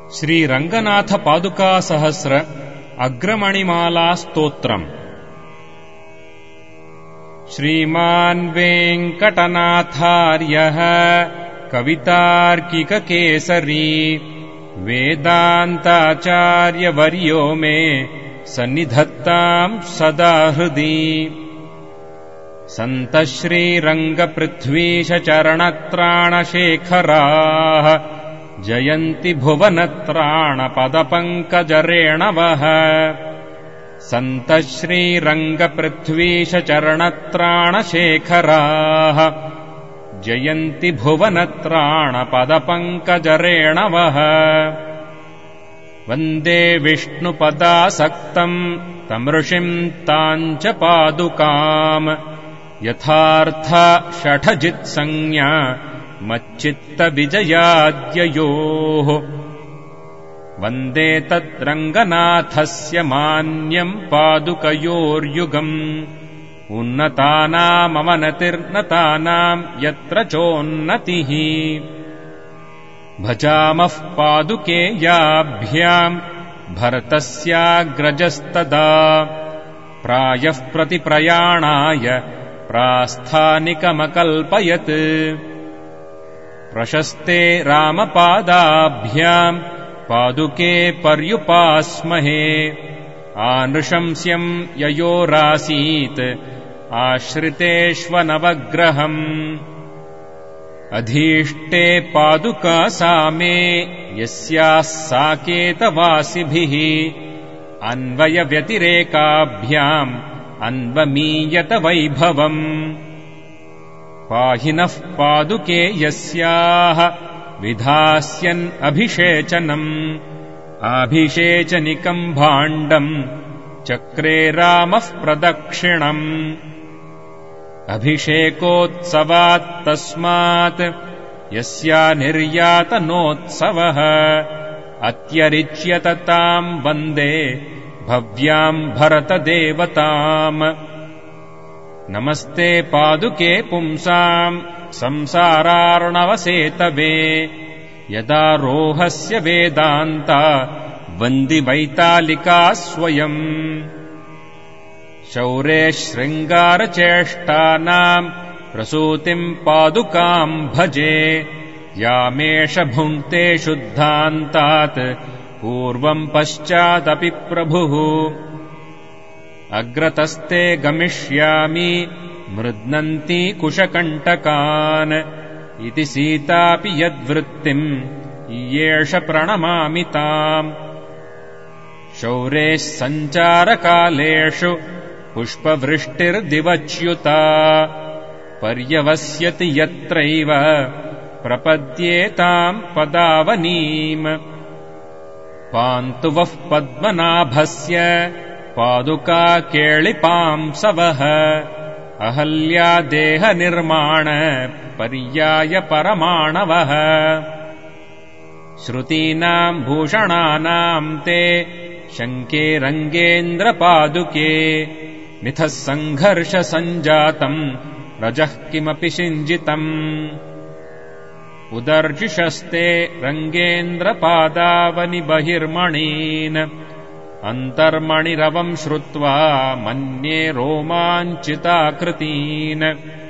श्रीरङ्गनाथ पादुकासहस्र अग्रमणिमाला स्तोत्रम्। श्रीमान् वेङ्कटनाथार्यः कवितार्किककेसरी वेदान्ताचार्यवर्यो मे सन्निधत्ताम् सदा हृदि। सन्तः श्रीरङ्गपृथ्वीशचरणत्राणशेखराः जयन्ति भुवनत्राणपदपङ्कजरेणवः। सन्तः श्रीरङ्गपृथ्वीशचरणत्राणशेखराः जयन्ति भुवनत्राणपदपङ्कजरेणवः। वन्दे विष्णुपदासक्तम् तमृषिम् ताञ्च पादुकाम् यथार्थ षठजित्संज्ञा मच्चित्तविजयाद्ययोः। वन्दे तद्रङ्गनाथस्य मान्यम् पादुकयोर्युगम् उन्नतानामवनतिर्नतानाम् यत्र चोन्नतिः। भजामः पादुकेयाभ्याम् भरतस्याग्रजस्तदा प्रायः प्रतिप्रयाणाय प्रास्थानिकमकल्पयत्। प्रशस्ते रामपादाभ्याम् पादुके पर्युपास्महे आनृशंस्यम् ययोरासीत् आश्रितेष्वनवग्रहम्। अधीष्टे पादुका सा मे यस्याः साकेतवासिभिः अन्वयव्यतिरेकाभ्याम् अन्वमीयत वैभवम्। पाहि नः पादुके यस्याः विधास्यन् अभिषेचनम् आभिषेचनिकम् भाण्डम् चक्रे रामः प्रदक्षिणम्। अभिषेकोत्सवात् तस्मात् यस्या निर्यातनोत्सवः अत्यरिच्यत ताम् वन्दे भव्याम् भरतदेवताम्। नमस्ते पादुके पुंसाम् संसारार्णवसेतवे यदा रोहस्य वेदान्ता वन्दि वैतालिका स्वयम्। शौरे शृङ्गारचेष्टानाम् प्रसूतिम् पादुकाम् भजे यामेष भुङ्क्ते शुद्धान्तात् पूर्वम् पश्चादपि प्रभुः। अग्रतस्ते गमिष्यामि मृद्नन्ति कुशकण्टकान् इति सीतापि यद्वृत्तिम् इयेष प्रणमामि ताम्। शौरेः सञ्चारकालेषु पुष्पवृष्टिर्दिवच्युता पर्यवस्यति यत्रैव प्रपद्येताम् पदावनीम्। पान्तु वः पद्मनाभस्य पादुका केळिपांसवः अहल्या देहनिर्माण पर्याय परमाणवः। श्रुतीनाम् भूषणानाम् ते शङ्के रङ्गेन्द्रपादुके मिथः सङ्घर्ष सञ्जातम् रजः किमपि सिञ्जितम्। उदर्शिषस्ते रङ्गेन्द्रपादावनि बहिर्मणीन् अन्तर्मणिरवम् श्रुत्वा मन्ये रोमाञ्चिताकृतीन्।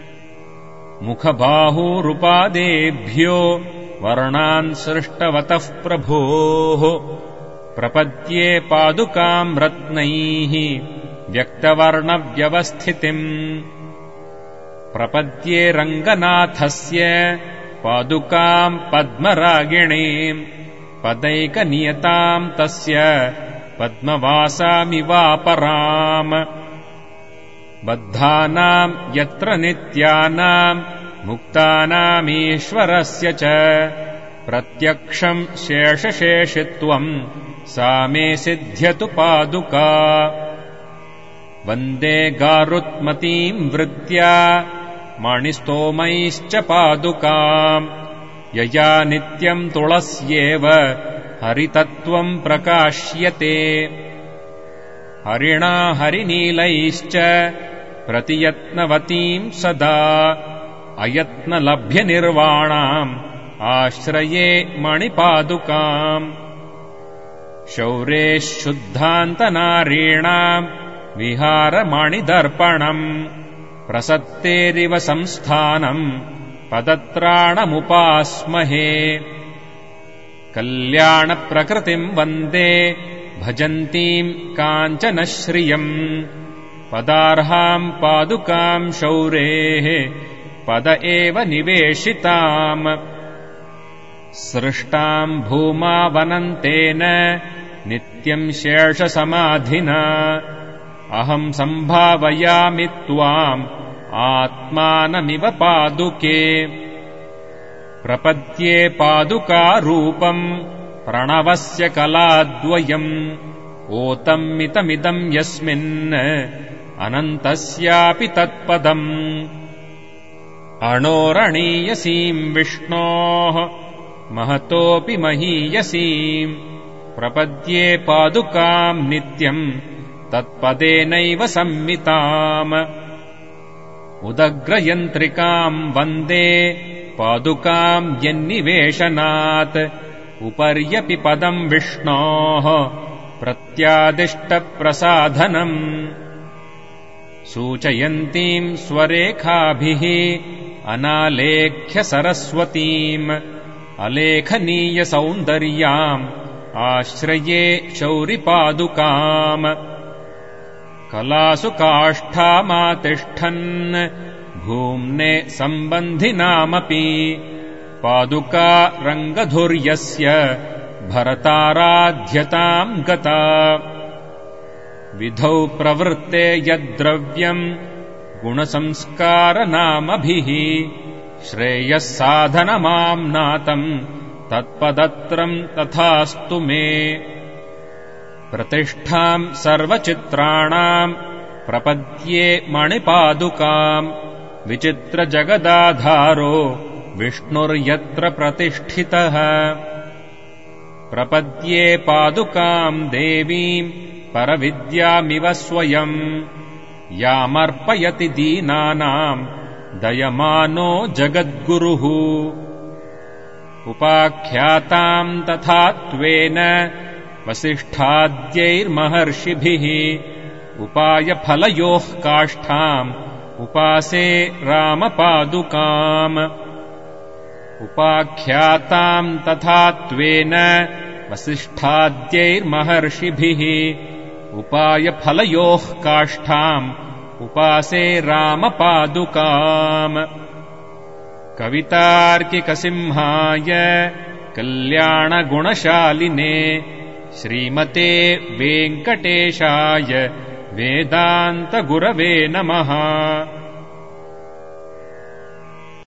मुखबाहुरुपादेभ्यो वर्णान् सृष्टवतः प्रभोः प्रपद्ये पादुकाम् रत्नैः व्यक्तवर्णव्यवस्थितिम्। प्रपद्ये रङ्गनाथस्य पादुकाम् पद्मरागिणीम् पदैकनियताम् तस्य पद्मवासामिवापराम्। बद्धानाम् यत्र नित्यानाम् मुक्तानामीश्वरस्य च प्रत्यक्षम् शेषशेषित्वम् सा मे सिद्ध्यतु पादुका। वन्दे गारुत्मतीम् वृत्या मणिस्तोमैश्च पादुकाम् यया नित्यम् तुलस्येव हरितत्वम् प्रकाश्यते। हरिणा हरिनीलैश्च प्रतियत्नवतीम् सदा अयत्नलभ्यनिर्वाणाम् आश्रये मणिपादुकाम्। शौरेः शुद्धान्तनारीणाम् विहारमणिदर्पणम् प्रसत्तेरिव संस्थानम् पदत्राणमुपास्महे कल्याणप्रकृतिम् वन्दे भजन्तीम् काञ्चनश्रियम् पदार्हाम् पादुकाम् शौरेः पद एव निवेशिताम् सृष्टाम् भूमावनन्तेन नित्यम् शेषसमाधिना अहम् सम्भावयामि त्वाम् आत्मानमिव पादुके प्रपद्ये पादुकारूपम् प्रणवस्य कलाद्वयम् ओतम्मितमिदम् यस्मिन् अनन्तस्यापि तत्पदम् अणोरणीयसीम् विष्णोः महतोऽपि महीयसीम् प्रपद्ये पादुकाम् नित्यम् तत्पदेनैव संमिताम् उदग्रयन्त्रिकाम् वन्दे पादुकाम् यन्निवेशनात् उपर्यपि पदम् विष्णोः प्रत्यादिष्टप्रसाधनम् सूचयन्तीम् स्वरेखाभिः अनालेख्य सरस्वतीम् अलेखनीयसौन्दर्याम् आश्रये शौरिपादुकाम् कलासु काष्ठामातिष्ठन् भूम्ने सम्बन्धिनामपि पादुका रङ्गधुर्यस्य भरताराध्यताम् गता विधौ प्रवृत्ते यद्द्रव्यम् गुणसंस्कारनामभिः श्रेयः साधनमाम्नातम् तत्पदत्रम् तथास्तु मे प्रतिष्ठाम् सर्वचित्राणाम् प्रपद्ये मणिपादुकाम् विचित्रजगदाधारो विष्णुर्यत्र प्रतिष्ठितः प्रपद्ये पादुकाम् देवीम् परविद्यामिव स्वयम् यामर्पयति दीनानाम् दयमानो जगद्गुरुः उपाख्याताम् तथा त्वेन वसिष्ठाद्यैर्महर्षिभिः उपायफलयोः काष्ठाम् उपासे रामपादुकाम् उपाख्याताम् तथा त्वेन वसिष्ठाद्यैर्महर्षिभिः उपायफलयोः काष्ठाम् उपासे रामपादुकाम् कवितार्किकसिंहाय कल्याणगुणशालिने श्रीमते वेङ्कटेशाय वेदान्तगुरवे नमः।